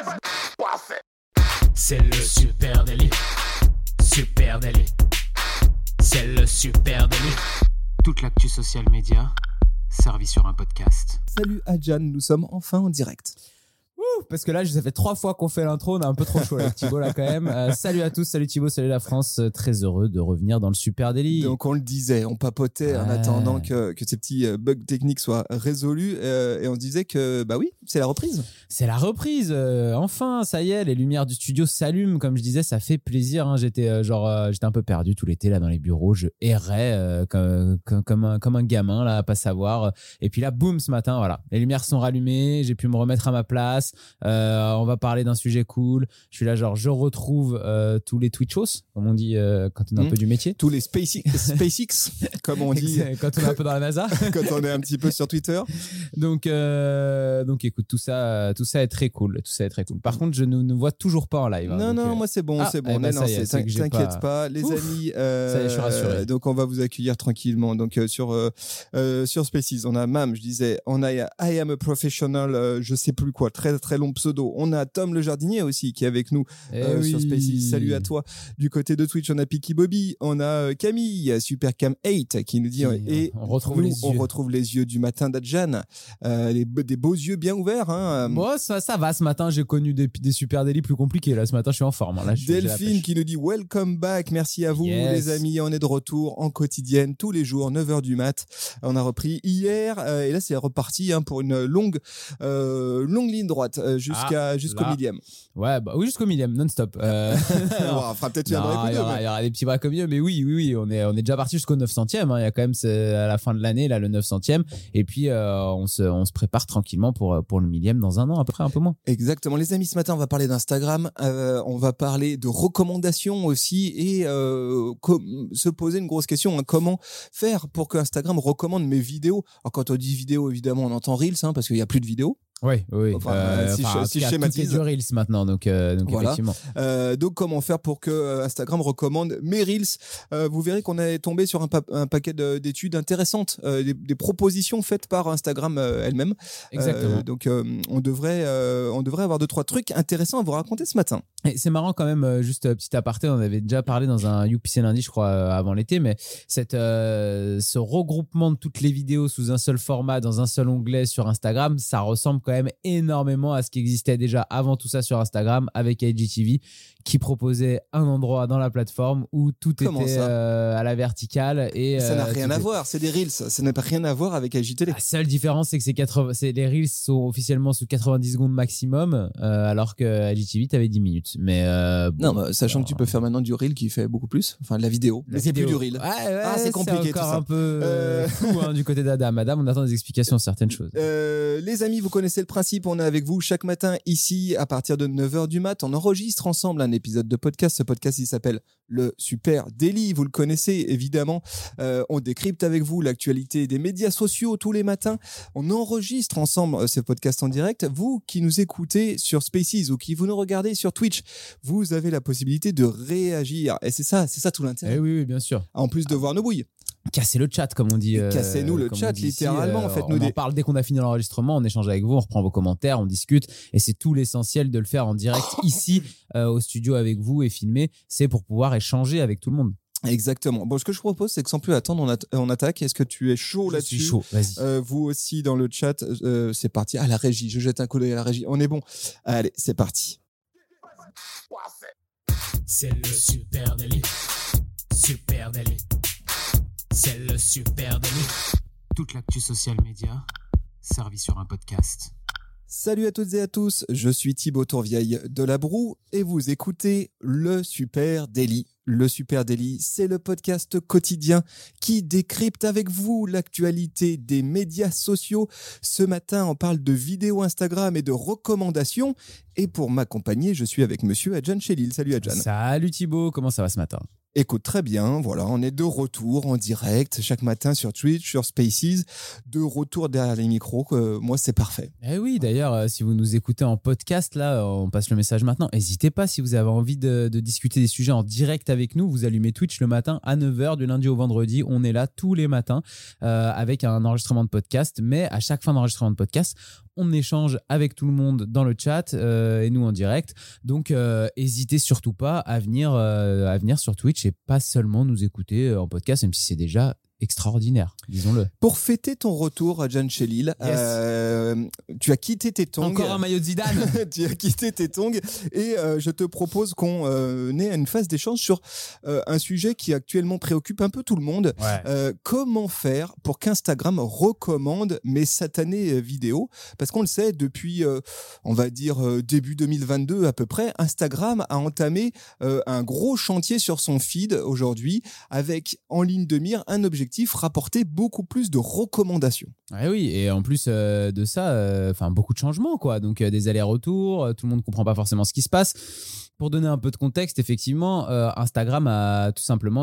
C'est le super délit. Super délit. C'est le super délit. Toute l'actu social média servie sur un podcast. Salut Adjan, nous sommes enfin en direct. Parce que là, ça fait 3 fois qu'on fait l'intro, on a un peu trop chaud avec Thibaut là quand même. Salut à tous, salut Thibaut, salut la France. Très heureux de revenir dans le Super Délit. Donc on le disait, on papotait en attendant que ces petits bugs techniques soient résolus et on se disait que bah oui, c'est la reprise. C'est la reprise, enfin, ça y est, les lumières du studio s'allument. Comme je disais, ça fait plaisir. Hein. J'étais un peu perdu tout l'été là dans les bureaux, je errais comme un gamin là, à pas savoir. Et puis là, boum, ce matin, voilà, les lumières sont rallumées, j'ai pu me remettre à ma place. On va parler d'un sujet cool. Je suis là, je retrouve tous les Twitchos, comme on dit quand on est un peu du métier. Tous les SpaceX, comme on dit. Quand on est un peu dans la NASA. Quand on est un petit peu sur Twitter. Donc écoute, tout ça est très cool. Tout ça est très cool. Par contre, je ne vois toujours pas en live. Non, moi c'est bon, c'est bon. T'inquiète pas, les amis. Ça y est, je suis rassuré. Donc on va vous accueillir tranquillement. Donc sur Spaces, on a Mam, je disais, on a I am a professional, je sais plus quoi, très très long pseudo. On a Tom le jardinier aussi qui est avec nous sur Spaces. Salut à toi. Du côté de Twitch, on a Picky Bobby, on a Camille, Supercam8 qui nous dit on retrouve les yeux du matin d'Adjan, des beaux yeux bien ouverts. Hein. Moi, ça va ce matin. J'ai connu des super délits plus compliqués. Là, ce matin, je suis en forme. Là, Delphine qui nous dit welcome back. Merci à vous, les amis. On est de retour en quotidienne tous les jours, 9h du mat. On a repris hier et là, c'est reparti pour une longue ligne droite jusqu'au millième. Ouais, bah oui, jusqu'au millième, non-stop. On fera peut-être un break. Il y aura des petits breaks au milieu, mais oui, on est déjà parti jusqu'au 900e. Hein. Il y a quand même à la fin de l'année là le 900e, et puis on se prépare tranquillement pour le millième dans un an à peu près, un peu moins. Exactement, les amis. Ce matin, on va parler d'Instagram. On va parler de recommandations aussi et se poser une grosse question. Comment faire pour que Instagram recommande mes vidéos? Alors quand on dit vidéo, évidemment, on entend Reels parce qu'il y a plus de vidéos. Oui. Si je schématise. Tout est du Reels maintenant, donc voilà. Effectivement. Donc, comment faire pour que Instagram recommande mes Reels? Vous verrez qu'on est tombé sur un paquet d'études intéressantes, des propositions faites par Instagram elle-même. Exactement. Donc, on devrait avoir 2-3 trucs intéressants à vous raconter ce matin. Et c'est marrant quand même, juste petit aparté, on en avait déjà parlé dans un UPC lundi, je crois, avant l'été, mais ce regroupement de toutes les vidéos sous un seul format, dans un seul onglet sur Instagram, ça ressemble quand même énormément à ce qui existait déjà avant tout ça sur Instagram avec IGTV, qui proposait un endroit dans la plateforme où tout était à la verticale. Et ça n'a rien à voir, c'est des Reels, ça n'a pas rien à voir avec IGTV. La seule différence, c'est que les Reels sont officiellement sous 90 secondes maximum, alors que IGTV, t'avais 10 minutes. Mais sachant que tu peux faire maintenant du Reel qui fait beaucoup plus, enfin de la vidéo, mais c'est plus du Reel. C'est compliqué, c'est encore un peu fou du côté d'Adam. Adam, on attend des explications sur certaines choses. Les amis, vous connaissez le principe, on est avec vous chaque matin ici à partir de 9h du mat. On enregistre ensemble un épisode de podcast. Ce podcast, il s'appelle le Super Délit. Vous le connaissez évidemment. On décrypte avec vous l'actualité des médias sociaux tous les matins. On enregistre ensemble ce podcast en direct. Vous qui nous écoutez sur Spaces ou qui vous nous regardez sur Twitch, vous avez la possibilité de réagir. Et c'est ça tout l'intérêt. Oui, bien sûr. En plus de voir nos bouilles. Cassez le chat, comme on dit. Cassez-nous le chat, littéralement. On en parle dès qu'on a fini l'enregistrement, on échange avec vous, on reprend vos commentaires, on discute. Et c'est tout l'essentiel de le faire en direct ici, au studio avec vous et filmé. C'est pour pouvoir échanger avec tout le monde. Exactement. Bon, ce que je propose, c'est que sans plus attendre, on attaque. Est-ce que tu es chaud là-dessus? Je suis chaud, vas-y. Vous aussi dans le chat, c'est parti. La régie, je jette un coup d'œil à la régie. On est bon. Allez, c'est parti. C'est le Super Délit. Super Délit. C'est le Super Délit. Toute l'actu social média servie sur un podcast. Salut à toutes et à tous, je suis Thibaut Tourvieille de La Broue et vous écoutez le Super Délit. Le Super Délit, c'est le podcast quotidien qui décrypte avec vous l'actualité des médias sociaux. Ce matin, on parle de vidéos Instagram et de recommandations. Et pour m'accompagner, je suis avec monsieur Adjan Chélil. Salut Adjan. Salut Thibaut, comment ça va ce matin? Écoute, très bien, voilà, on est de retour en direct chaque matin sur Twitch, sur Spaces, de retour derrière les micros, moi c'est parfait. Eh oui, d'ailleurs, si vous nous écoutez en podcast, là, on passe le message maintenant, n'hésitez pas si vous avez envie de discuter des sujets en direct avec nous, vous allumez Twitch le matin à 9h du lundi au vendredi, on est là tous les matins avec un enregistrement de podcast, mais à chaque fin d'enregistrement de podcast, on échange avec tout le monde dans le chat et nous en direct. Donc, n'hésitez surtout pas à venir sur Twitch et pas seulement nous écouter en podcast, même si c'est déjà extraordinaire, disons-le. Pour fêter ton retour à Jan Chelil, tu as quitté tes tongs. Encore un maillot de Zidane. Tu as quitté tes tongs et je te propose qu'on ait une phase d'échange sur un sujet qui actuellement préoccupe un peu tout le monde. Ouais. Comment faire pour qu'Instagram recommande mes satanées vidéos? Parce qu'on le sait, depuis, on va dire, début 2022 à peu près, Instagram a entamé un gros chantier sur son feed aujourd'hui avec en ligne de mire un objectif, rapporter beaucoup plus de recommandations. Ouais, oui, et en plus de ça, beaucoup de changements, quoi. Donc des allers-retours, tout le monde ne comprend pas forcément ce qui se passe. Pour donner un peu de contexte, effectivement, Instagram a tout simplement,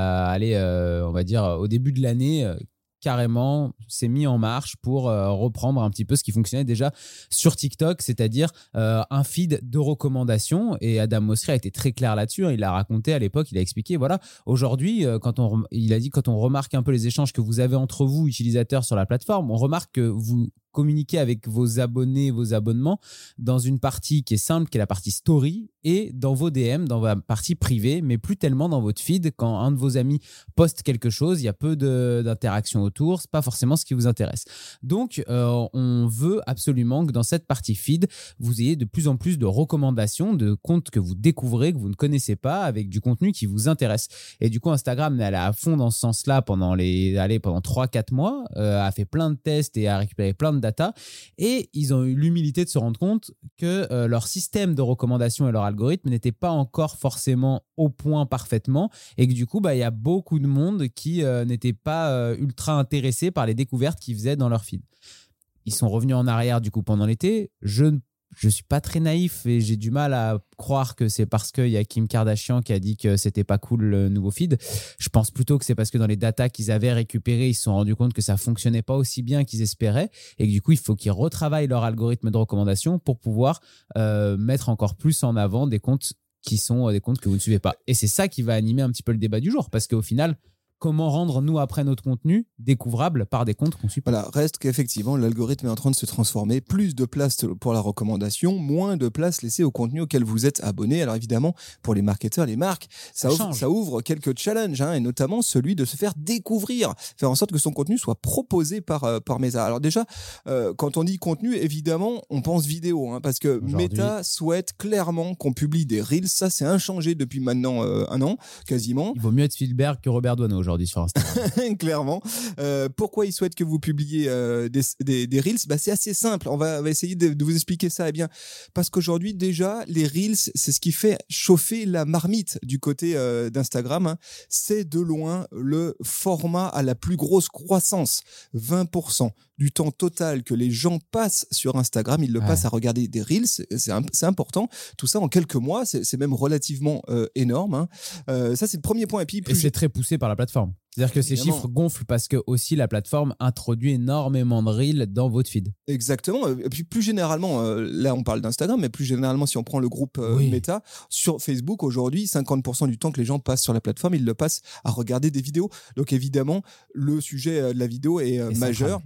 on va dire, au début de l'année, carrément s'est mis en marche pour reprendre un petit peu ce qui fonctionnait déjà sur TikTok, c'est-à-dire un feed de recommandations. Et Adam Mosseri a été très clair là-dessus, hein. Il a raconté à l'époque, il a expliqué, voilà, aujourd'hui, quand on remarque un peu les échanges que vous avez entre vous, utilisateurs sur la plateforme, on remarque que vous communiquer avec vos abonnés, vos abonnements dans une partie qui est simple, qui est la partie story, et dans vos DM, dans la partie privée, mais plus tellement dans votre feed. Quand un de vos amis poste quelque chose, il y a peu d'interactions autour, c'est pas forcément ce qui vous intéresse. Donc, on veut absolument que dans cette partie feed, vous ayez de plus en plus de recommandations, de comptes que vous découvrez, que vous ne connaissez pas, avec du contenu qui vous intéresse. Et du coup, Instagram est allé à fond dans ce sens-là pendant 3-4 mois, a fait plein de tests et a récupéré plein de data, et ils ont eu l'humilité de se rendre compte que leur système de recommandation et leur algorithme n'était pas encore forcément au point parfaitement, et que du coup, il y a beaucoup de monde qui n'était pas ultra intéressé par les découvertes qu'ils faisaient dans leur feed. Ils sont revenus en arrière du coup pendant l'été. Je suis pas très naïf et j'ai du mal à croire que c'est parce qu'il y a Kim Kardashian qui a dit que c'était pas cool le nouveau feed. Je pense plutôt que c'est parce que dans les datas qu'ils avaient récupérées, ils se sont rendus compte que ça fonctionnait pas aussi bien qu'ils espéraient, et que du coup, il faut qu'ils retravaillent leur algorithme de recommandation pour pouvoir mettre encore plus en avant des comptes qui sont des comptes que vous ne suivez pas. Et c'est ça qui va animer un petit peu le débat du jour, parce qu'au final, comment rendre, nous, après notre contenu, découvrable par des comptes qu'on suit pas. Voilà, reste qu'effectivement, l'algorithme est en train de se transformer. Plus de place pour la recommandation, moins de place laissée au contenu auquel vous êtes abonné. Alors évidemment, pour les marketeurs, les marques, ça ouvre quelques challenges, et notamment celui de se faire découvrir, faire en sorte que son contenu soit proposé par Meta. Alors déjà, quand on dit contenu, évidemment, on pense vidéo, parce que Meta souhaite clairement qu'on publie des Reels. Ça, c'est inchangé depuis maintenant 1 an, quasiment. Il vaut mieux être Spielberg que Robert Doisneau aujourd'hui sur Instagram. Clairement. Pourquoi ils souhaitent que vous publiez des Reels? C'est assez simple. On va essayer de vous expliquer ça. Eh bien, parce qu'aujourd'hui, déjà, les Reels, c'est ce qui fait chauffer la marmite du côté d'Instagram. C'est de loin le format à la plus grosse croissance. 20% du temps total que les gens passent sur Instagram, ils le passent à regarder des Reels. C'est important. Tout ça en quelques mois, c'est même relativement énorme. Ça, c'est le premier point. Et c'est très poussé par la plateforme. C'est-à-dire que ces chiffres gonflent parce que aussi la plateforme introduit énormément de Reels dans votre feed. Exactement. Et puis plus généralement, là on parle d'Instagram, mais plus généralement si on prend le groupe Meta, sur Facebook aujourd'hui, 50% du temps que les gens passent sur la plateforme, ils le passent à regarder des vidéos. Donc évidemment, le sujet de la vidéo est majeur.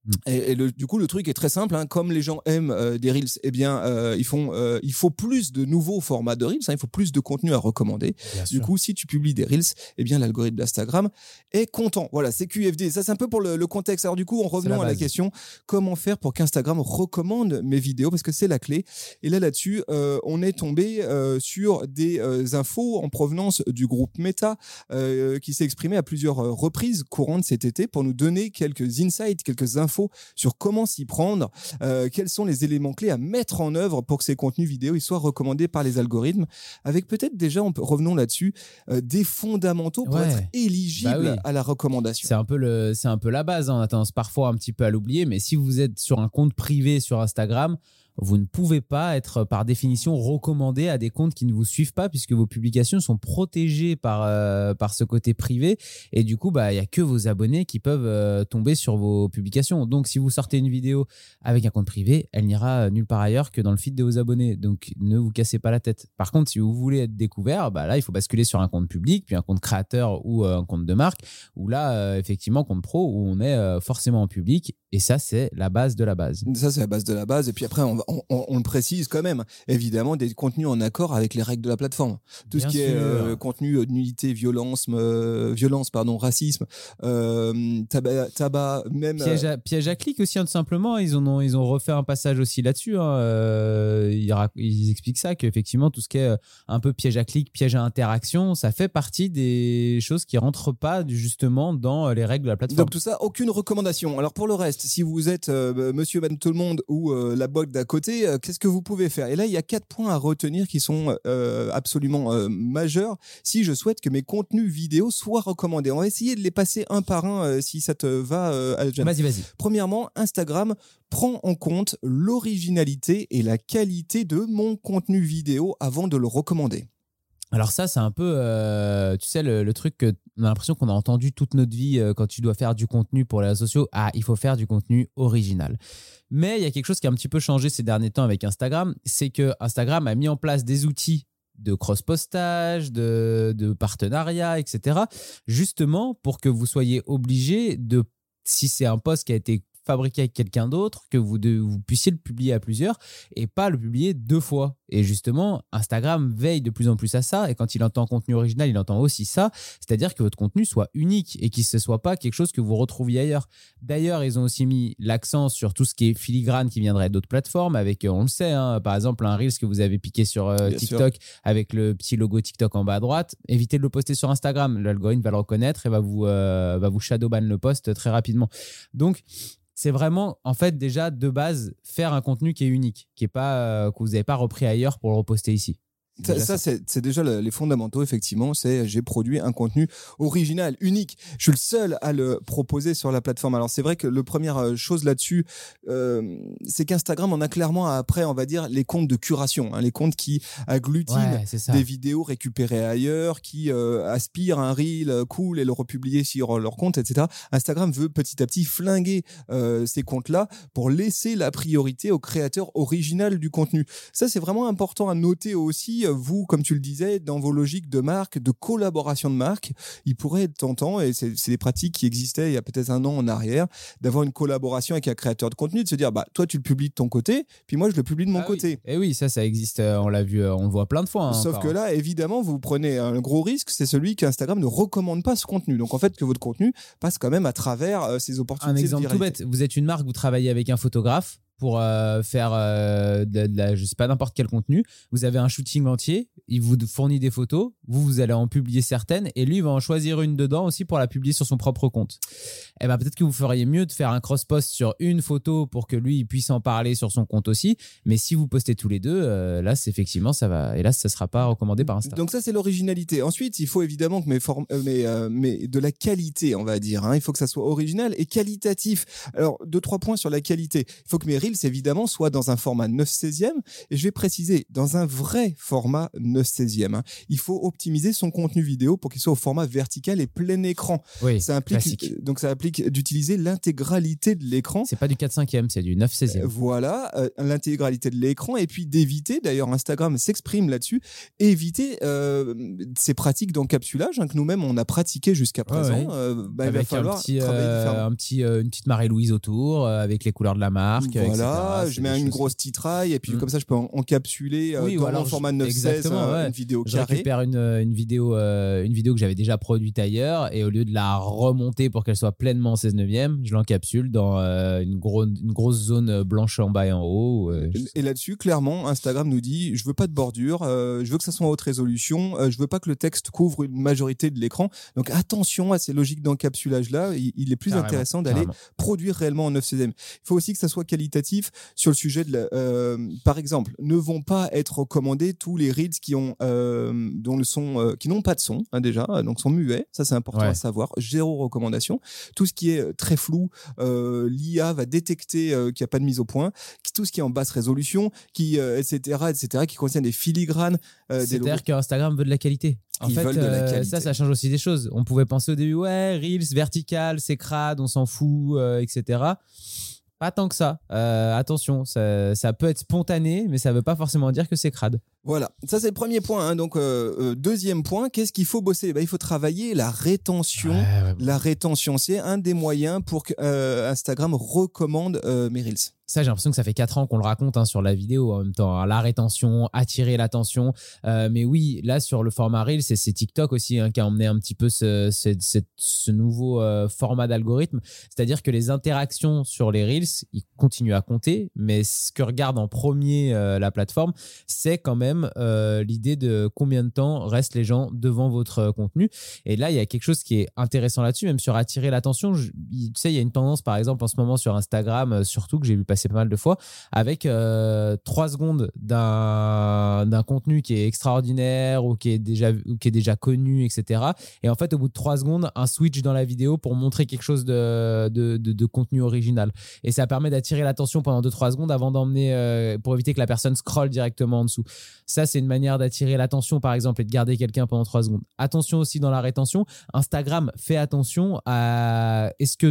Et du coup, le truc est très simple. Comme les gens aiment des Reels, eh bien, il faut plus de nouveaux formats de Reels. Il faut plus de contenu à recommander. Du coup, si tu publies des Reels, eh bien, l'algorithme d'Instagram est content. Voilà, c'est QFD. Ça, c'est un peu pour le contexte. Alors du coup, en revenant à la question, comment faire pour qu'Instagram recommande mes vidéos? Parce que c'est la clé. Et là-dessus, on est tombé sur des infos en provenance du groupe Meta qui s'est exprimé à plusieurs reprises courantes cet été pour nous donner quelques insights, quelques infos sur comment s'y prendre, quels sont les éléments clés à mettre en œuvre pour que ces contenus vidéo ils soient recommandés par les algorithmes, avec peut-être déjà, revenons là-dessus, des fondamentaux pour être éligible à la recommandation. C'est un peu la base, on a tendance parfois un petit peu à l'oublier, mais si vous êtes sur un compte privé sur Instagram, vous ne pouvez pas être par définition recommandé à des comptes qui ne vous suivent pas, puisque vos publications sont protégées par ce côté privé, et du coup il n'y a que vos abonnés qui peuvent tomber sur vos publications. Donc si vous sortez une vidéo avec un compte privé, elle n'ira nulle part ailleurs que dans le feed de vos abonnés, donc ne vous cassez pas la tête. Par contre, si vous voulez être découvert, là il faut basculer sur un compte public, puis un compte créateur ou un compte de marque, ou là effectivement compte pro où on est forcément en public Et ça, c'est la base de la base. Ça, c'est la base de la base. Et puis après, on le précise quand même. Évidemment, des contenus en accord avec les règles de la plateforme. Tout Bien ce qui est sûr. contenu nudité, violence, racisme, tabac, même... Piège à clic aussi, hein, tout simplement. Ils ont refait un passage aussi là-dessus. Hein. Ils expliquent ça, qu'effectivement, tout ce qui est un peu piège à clic, piège à interaction, ça fait partie des choses qui rentrent pas justement dans les règles de la plateforme. Donc tout ça, aucune recommandation. Alors pour le reste, si vous êtes monsieur, madame, tout le monde ou la boîte d'à côté, qu'est-ce que vous pouvez faire? Et là, il y a 4 points à retenir qui sont absolument majeurs si je souhaite que mes contenus vidéo soient recommandés. On va essayer de les passer un par un si ça te va, Aljan. Vas-y. Premièrement, Instagram prend en compte l'originalité et la qualité de mon contenu vidéo avant de le recommander. Alors ça, c'est un peu, tu sais, le truc que on a l'impression qu'on a entendu toute notre vie quand tu dois faire du contenu pour les réseaux sociaux. Ah, il faut faire du contenu original. Mais il y a quelque chose qui a un petit peu changé ces derniers temps avec Instagram, c'est que Instagram a mis en place des outils de cross-postage, de partenariat, etc. Justement pour que vous soyez obligé de, si c'est un post qui a été fabriqué avec quelqu'un d'autre, que vous puissiez le publier à plusieurs et pas le publier 2 fois. Et justement, Instagram veille de plus en plus à ça. Et quand il entend contenu original, il entend aussi ça. C'est-à-dire que votre contenu soit unique et qu'il ne soit pas quelque chose que vous retrouviez ailleurs. D'ailleurs, ils ont aussi mis l'accent sur tout ce qui est filigrane qui viendrait d'autres plateformes avec, on le sait, hein, par exemple, un Reels que vous avez piqué sur TikTok avec le petit logo TikTok en bas à droite. Évitez de le poster sur Instagram. L'algorithme va le reconnaître et va vous shadowban le post très rapidement. Donc, c'est vraiment, en fait, déjà, de base, faire un contenu qui est unique, qui est pas, que vous n'avez pas repris ailleurs pour le reposter ici. Ça, c'est déjà les fondamentaux, effectivement. C'est j'ai produit un contenu original, unique. Je suis le seul à le proposer sur la plateforme. Alors, c'est vrai que la première chose là-dessus, c'est qu'Instagram en a clairement après, on va dire, les comptes de curation, hein, les comptes qui agglutinent des vidéos récupérées ailleurs, qui aspirent à un reel cool et le republier sur leur compte, etc. Instagram veut petit à petit flinguer ces comptes-là pour laisser la priorité au créateur original du contenu. Ça, c'est vraiment important à noter aussi. Vous, comme tu le disais, dans vos logiques de marque, de collaboration de marque, il pourrait être tentant, et c'est des pratiques qui existaient il y a peut-être 1 an en arrière, d'avoir une collaboration avec un créateur de contenu, de se dire, bah, toi, tu le publies de ton côté, puis moi, je le publie de mon côté. Et oui, ça existe, on l'a vu, on le voit plein de fois. Hein, sauf que là, évidemment, vous prenez un gros risque, c'est celui qu'Instagram ne recommande pas ce contenu. Donc, en fait, que votre contenu passe quand même à travers ces opportunités. Un exemple tout bête, vous êtes une marque, vous travaillez avec un photographe pour faire je sais pas, n'importe quel contenu. Vous avez un shooting entier, il vous fournit des photos, vous allez en publier certaines et lui, il va en choisir une dedans aussi pour la publier sur son propre compte. Et ben peut-être que vous feriez mieux de faire un cross-post sur une photo pour que lui, il puisse en parler sur son compte aussi. Mais si vous postez tous les deux, là, c'est effectivement, ça va. Et là, ça sera pas recommandé par Insta. Donc ça, c'est l'originalité. Ensuite, il faut évidemment que mais de la qualité, on va dire. Hein. Il faut que ça soit original et qualitatif. Alors, 2-3 points sur la qualité. Il faut que mes Reels, évidemment, soient dans un format 9/16e. Et je vais préciser, dans un vrai format 9/16e. Hein. Il faut optimiser son contenu vidéo pour qu'il soit au format vertical et plein écran. Oui, ça implique d'utiliser l'intégralité de l'écran. C'est pas du 4/5e, c'est du 9/16e. Voilà, l'intégralité de l'écran. Et puis d'éviter, d'ailleurs, Instagram s'exprime là-dessus, éviter ces pratiques d'encapsulage que nous-mêmes, on a pratiqué jusqu'à présent. Avec il va falloir une petite Marie-Louise autour, avec les couleurs de la marque. Voilà, etc. je mets une grosse titraille et puis comme ça, je peux encapsuler dans mon format 9/16 une vidéo carrée. Je récupère une vidéo que j'avais déjà produite ailleurs et au lieu de la remonter pour qu'elle soit pleinement en 16/9e, je l'encapsule dans une grosse zone blanche en bas et en haut. Et là-dessus, clairement, Instagram nous dit, je veux pas de bordure, je veux que ça soit en haute résolution, je veux pas que le texte couvre une majorité de l'écran. Donc attention à ces logiques d'encapsulage-là, il est plus intéressant d'aller produire réellement en 9/16e. Il faut aussi que ça soit qualitatif sur le sujet par exemple, ne vont pas être recommandés tous les reels qui ont qui n'ont pas de son déjà, donc sont muets. Ça, c'est important à savoir. 0 recommandation. Tout ce qui est très flou, l'IA va détecter qu'il n'y a pas de mise au point. Tout ce qui est en basse résolution, etc., qui contient des filigranes. C'est-à-dire qu'Instagram veut de la qualité. En fait, veulent de la qualité. Ça change aussi des choses. On pouvait penser au début, Reels, vertical, c'est crade, on s'en fout, etc. Pas tant que ça. Attention, ça peut être spontané, mais ça veut pas forcément dire que c'est crade. Voilà, ça c'est le premier point. Hein. Donc, deuxième point, qu'est-ce qu'il faut bosser ? Il faut travailler la rétention. Ouais. La rétention, c'est un des moyens pour que Instagram recommande mes Reels. Ça, j'ai l'impression que ça fait 4 ans qu'on le raconte sur la vidéo en même temps. La rétention, attirer l'attention. Mais oui, là, sur le format Reels, c'est TikTok aussi qui a emmené un petit peu ce nouveau format d'algorithme. C'est-à-dire que les interactions sur les Reels, ils continuent à compter, mais ce que regarde en premier la plateforme, c'est quand même l'idée de combien de temps restent les gens devant votre contenu. Et là, il y a quelque chose qui est intéressant là-dessus, même sur attirer l'attention. Tu sais, il y a une tendance, par exemple, en ce moment sur Instagram, surtout que j'ai vu passer pas mal de fois, avec 3 secondes d'un contenu qui est extraordinaire ou qui est déjà connu, etc. Et en fait, au bout de 3 secondes, un switch dans la vidéo pour montrer quelque chose de contenu original. Et ça permet d'attirer l'attention pendant 2-3 secondes avant d'emmener, pour éviter que la personne scrolle directement en dessous. Ça, c'est une manière d'attirer l'attention, par exemple, et de garder quelqu'un pendant 3 secondes. Attention aussi dans la rétention. Instagram fait attention à est-ce que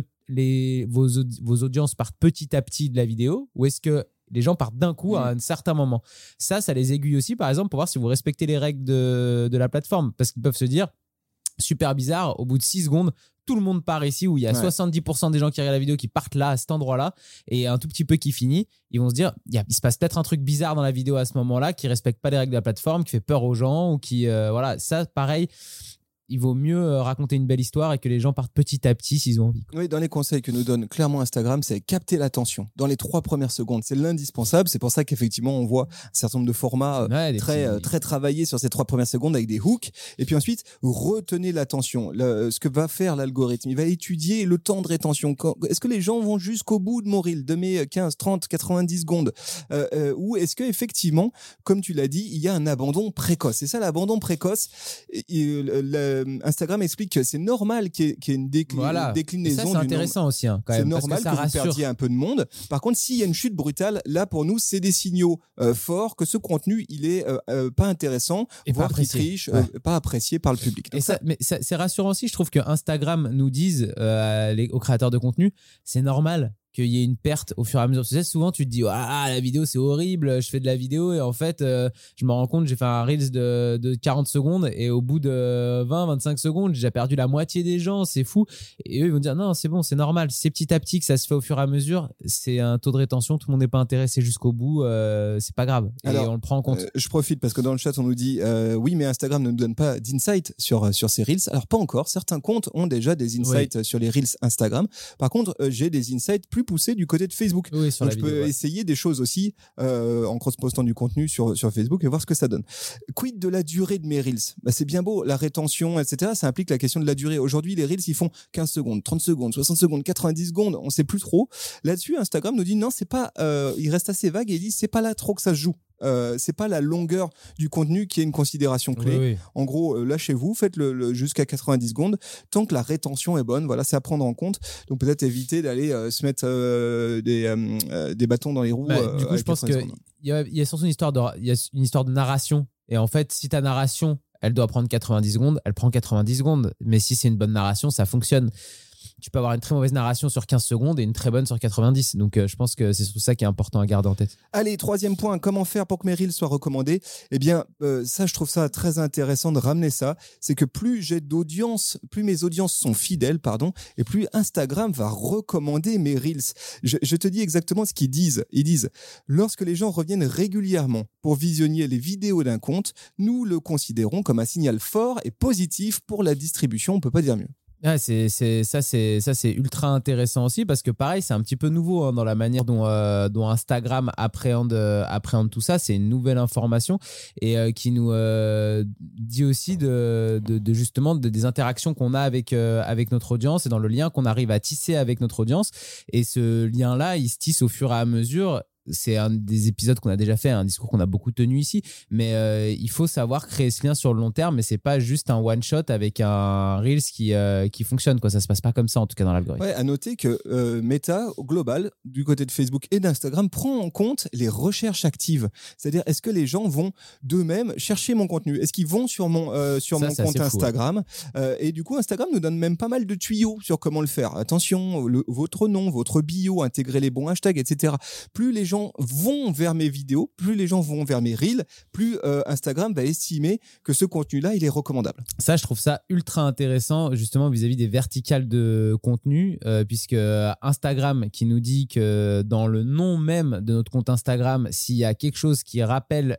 vos audiences partent petit à petit de la vidéo ou est-ce que les gens partent d'un coup à un certain moment. Ça les aiguille aussi, par exemple, pour voir si vous respectez les règles de la plateforme. Parce qu'ils peuvent se dire, super bizarre, au bout de 6 secondes, tout le monde part ici où il y a 70% des gens qui regardent la vidéo qui partent là, à cet endroit-là, et un tout petit peu qui finit. Ils vont se dire, il se passe peut-être un truc bizarre dans la vidéo à ce moment-là qui ne respecte pas les règles de la plateforme, qui fait peur aux gens ou qui… voilà, ça, pareil… Il vaut mieux raconter une belle histoire et que les gens partent petit à petit s'ils ont envie. Oui, dans les conseils que nous donne clairement Instagram, c'est capter l'attention dans les 3 premières secondes. C'est l'indispensable. C'est pour ça qu'effectivement, on voit un certain nombre de formats très travaillés sur ces 3 premières secondes avec des hooks. Et puis ensuite, retenez l'attention. Ce que va faire l'algorithme, il va étudier le temps de rétention. Est-ce que les gens vont jusqu'au bout de mon reel, de mes 15, 30, 90 secondes ou est-ce qu'effectivement, comme tu l'as dit, il y a un abandon précoce. C'est ça, l'abandon précoce. Instagram explique que c'est normal qu'il y ait une déclinaison. Et ça, c'est intéressant aussi. Quand même, c'est normal que vous perdiez un peu de monde. Par contre, s'il y a une chute brutale, là, pour nous, c'est des signaux forts que ce contenu, il est pas intéressant, et voire qu'il triche, pas apprécié par le public. Donc mais c'est rassurant aussi. Je trouve que Instagram nous dise aux créateurs de contenu, c'est normal qu'il y ait une perte au fur et à mesure. Tu sais, souvent, tu te dis, la vidéo, c'est horrible, je fais de la vidéo et en fait, je me rends compte, j'ai fait un Reels de 40 secondes et au bout de 20-25 secondes, j'ai déjà perdu la moitié des gens, c'est fou. Et eux, ils vont dire, non, c'est bon, c'est normal. C'est petit à petit que ça se fait au fur et à mesure. C'est un taux de rétention, tout le monde n'est pas intéressé jusqu'au bout, c'est pas grave. Et alors, on le prend en compte. Je profite parce que dans le chat, on nous dit, oui, mais Instagram ne nous donne pas d'insight sur ces Reels. Alors, pas encore. Certains comptes ont déjà des insights sur les Reels Instagram. Par contre, j'ai des insights plus poussés du côté de Facebook. Oui, donc je peux essayer des choses aussi en cross-postant du contenu sur Facebook et voir ce que ça donne. Quid de la durée de mes Reels ? C'est bien beau, la rétention, etc. Ça implique la question de la durée. Aujourd'hui, les Reels, ils font 15 secondes, 30 secondes, 60 secondes, 90 secondes. On ne sait plus trop. Là-dessus, Instagram nous dit non, c'est pas. Il reste assez vague et il dit c'est pas là trop que ça se joue. C'est pas la longueur du contenu qui est une considération clé. Oui. En gros, lâchez-vous, faites-le jusqu'à 90 secondes tant que la rétention est bonne. Voilà, c'est à prendre en compte. Donc peut-être éviter d'aller se mettre des bâtons dans les roues. Du coup, je pense qu'il y a surtout une histoire de narration. Et en fait, si ta narration, elle doit prendre 90 secondes, elle prend 90 secondes. Mais si c'est une bonne narration, ça fonctionne. Tu peux avoir une très mauvaise narration sur 15 secondes et une très bonne sur 90. Donc, je pense que c'est surtout ça qui est important à garder en tête. Allez, 3e point, comment faire pour que mes Reels soient recommandés ? Eh bien, ça, je trouve ça très intéressant de ramener ça. C'est que plus j'ai d'audience, plus mes audiences sont fidèles, et plus Instagram va recommander mes Reels. Je te dis exactement ce qu'ils disent. Ils disent, lorsque les gens reviennent régulièrement pour visionner les vidéos d'un compte, nous le considérons comme un signal fort et positif pour la distribution. On ne peut pas dire mieux. Ouais, c'est ultra intéressant aussi parce que pareil, c'est un petit peu nouveau dans la manière dont Instagram appréhende tout ça. C'est une nouvelle information et qui nous dit aussi de justement des interactions qu'on a avec notre audience et dans le lien qu'on arrive à tisser avec notre audience. Et ce lien-là, il se tisse au fur et à mesure. c'est un des épisodes qu'on a déjà fait, un discours qu'on a beaucoup tenu ici, mais il faut savoir créer ce lien sur le long terme, mais c'est pas juste un one shot avec un Reels qui fonctionne, quoi. Ça se passe pas comme ça, en tout cas dans l'algorithme. Ouais, à noter que Meta, au global, du côté de Facebook et d'Instagram, prend en compte les recherches actives. C'est-à-dire, est-ce que les gens vont d'eux-mêmes chercher mon contenu? Est-ce qu'ils vont sur mon compte Instagram? Et du coup, Instagram nous donne même pas mal de tuyaux sur comment le faire. Attention, votre nom, votre bio, intégrer les bons hashtags, etc. Plus les gens vont vers mes vidéos, plus les gens vont vers mes Reels, plus Instagram va estimer que ce contenu-là, il est recommandable. Ça, je trouve ça ultra intéressant, justement, vis-à-vis des verticales de contenu, puisque Instagram qui nous dit que dans le nom même de notre compte Instagram, s'il y a quelque chose qui rappelle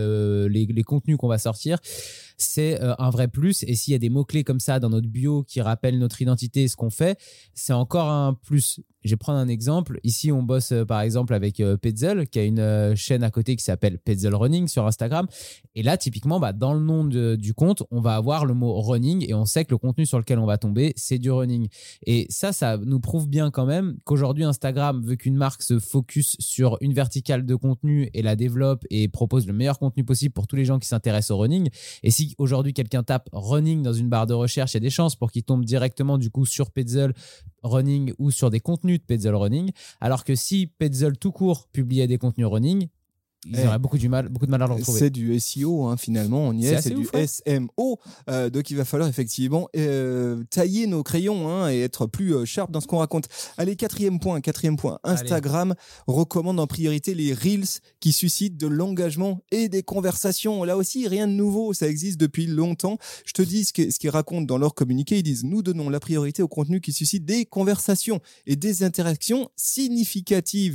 les contenus qu'on va sortir, c'est un vrai plus. Et s'il y a des mots-clés comme ça dans notre bio qui rappellent notre identité et ce qu'on fait, c'est encore un plus. Je vais prendre un exemple. Ici, on bosse par exemple avec Petzl, qui a une chaîne à côté qui s'appelle Petzl Running sur Instagram. Et là, typiquement, dans le nom du compte, on va avoir le mot running et on sait que le contenu sur lequel on va tomber, c'est du running. Et ça nous prouve bien quand même qu'aujourd'hui, Instagram veut qu'une marque se focus sur une verticale de contenu et la développe et propose le meilleur contenu possible pour tous les gens qui s'intéressent au running. Et si aujourd'hui, quelqu'un tape running dans une barre de recherche, il y a des chances pour qu'il tombe directement du coup sur Petzl Running ou sur des contenus de Petzl Running, alors que si Petzl tout court publiait des contenus running, ils auraient beaucoup de mal à le retrouver. C'est du SEO, finalement, on y est, c'est du SMO. Donc, il va falloir effectivement tailler nos crayons et être plus sharp dans ce qu'on raconte. Allez, quatrième point. Instagram recommande en priorité les Reels qui suscitent de l'engagement et des conversations. Là aussi, rien de nouveau, ça existe depuis longtemps. Je te dis ce qu'ils racontent dans leur communiqué. Ils disent « Nous donnons la priorité au contenu qui suscite des conversations et des interactions significatives. »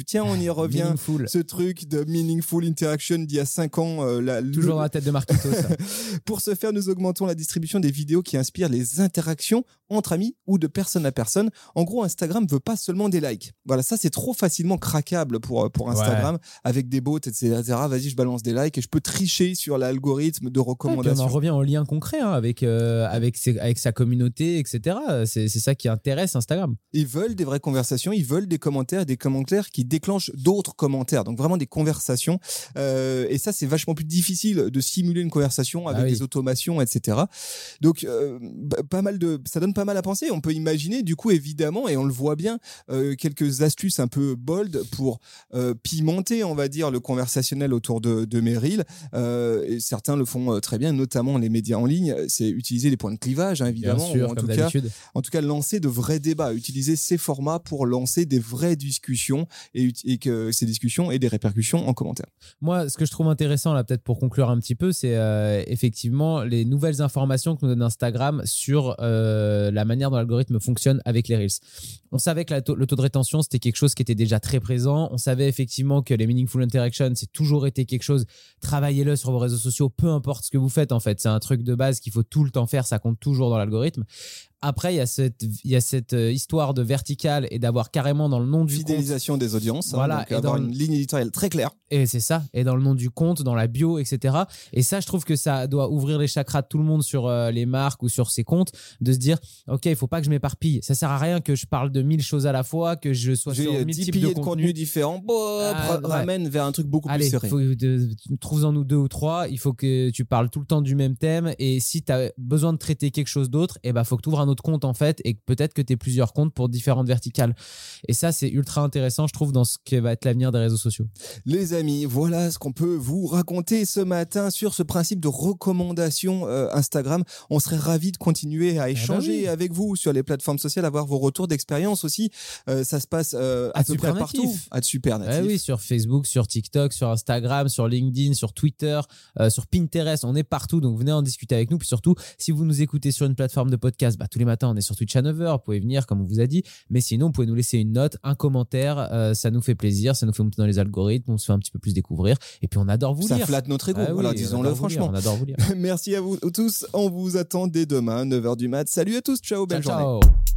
Tiens, on y revient. Meaningful. Ce truc de meaningful interaction d'il y a 5 ans. Toujours dans la tête de Marquito, ça. Pour ce faire, nous augmentons la distribution des vidéos qui inspirent les interactions entre amis ou de personne à personne. En gros, Instagram veut pas seulement des likes. Voilà, ça c'est trop facilement craquable pour Instagram avec des bots, etc. Vas-y, je balance des likes et je peux tricher sur l'algorithme de recommandation. On en revient au lien concret avec sa communauté, etc. C'est ça qui intéresse Instagram. Ils veulent des vraies conversations, ils veulent des commentaires qui déclenchent d'autres commentaires. Donc vraiment des conversations. Et ça, c'est vachement plus difficile de simuler une conversation avec des automations, etc. Donc, ça donne pas mal à penser. On peut imaginer, du coup, évidemment, et on le voit bien, quelques astuces un peu bold pour pimenter, on va dire, le conversationnel autour de mes Reels. Et certains le font très bien, notamment les médias en ligne. C'est utiliser les points de clivage, évidemment. Bien sûr, en tout cas, lancer de vrais débats. Utiliser ces formats pour lancer des vraies discussions et que ces discussions aient des répercussions en commentaire. Moi, ce que je trouve intéressant, là, peut-être pour conclure un petit peu, c'est effectivement les nouvelles informations que nous donne Instagram sur la manière dont l'algorithme fonctionne avec les Reels. On savait que le taux de rétention, c'était quelque chose qui était déjà très présent. On savait effectivement que les meaningful interactions, c'est toujours été quelque chose. Travaillez-le sur vos réseaux sociaux, peu importe ce que vous faites, en fait. C'est un truc de base qu'il faut tout le temps faire. Ça compte toujours dans l'algorithme. Après, il y a cette histoire de verticale et d'avoir carrément dans le nom du fidélisation des audiences. Voilà, donc avoir une ligne éditoriale très claire. Et c'est ça. Et dans le nom du compte, dans la bio, etc. Et ça, je trouve que ça doit ouvrir les chakras de tout le monde sur les marques ou sur ses comptes, de se dire, OK, il faut pas que je m'éparpille. Ça sert à rien que je parle de 1000 choses à la fois, que je sois sur 1000 types de contenu différents. Ramène vers un truc beaucoup plus serré. Trouve-en nous 2 ou 3. Il faut que tu parles tout le temps du même thème. Et si tu as besoin de traiter quelque chose d'autre, faut que tu ouvres un autre compte, en fait, et peut-être que tu aies plusieurs comptes pour différentes verticales. Et ça, c'est ultra intéressant, je trouve, dans ce qui va être l'avenir des réseaux sociaux. Les amis, voilà ce qu'on peut vous raconter ce matin sur ce principe de recommandation Instagram. On serait ravis de continuer à échanger avec vous sur les plateformes sociales, avoir vos retours d'expérience aussi. Ça se passe à peu près partout. À Super Natif. Oui, sur Facebook, sur TikTok, sur Instagram, sur LinkedIn, sur Twitter, sur Pinterest. On est partout, donc venez en discuter avec nous. Puis surtout, si vous nous écoutez sur une plateforme de podcast, tous les matins, on est sur Twitch à 9h. Vous pouvez venir, comme on vous a dit. Mais sinon, vous pouvez nous laisser une note, un commentaire. Ça nous fait plaisir. Ça nous fait monter dans les algorithmes. On se fait un petit peu plus découvrir. Et puis, on adore vous lire. Ça flatte notre ego. Alors, disons-le franchement. On adore vous lire. Merci à vous tous. On vous attend dès demain, 9h du mat. Salut à tous. Ciao, belle journée. Ciao.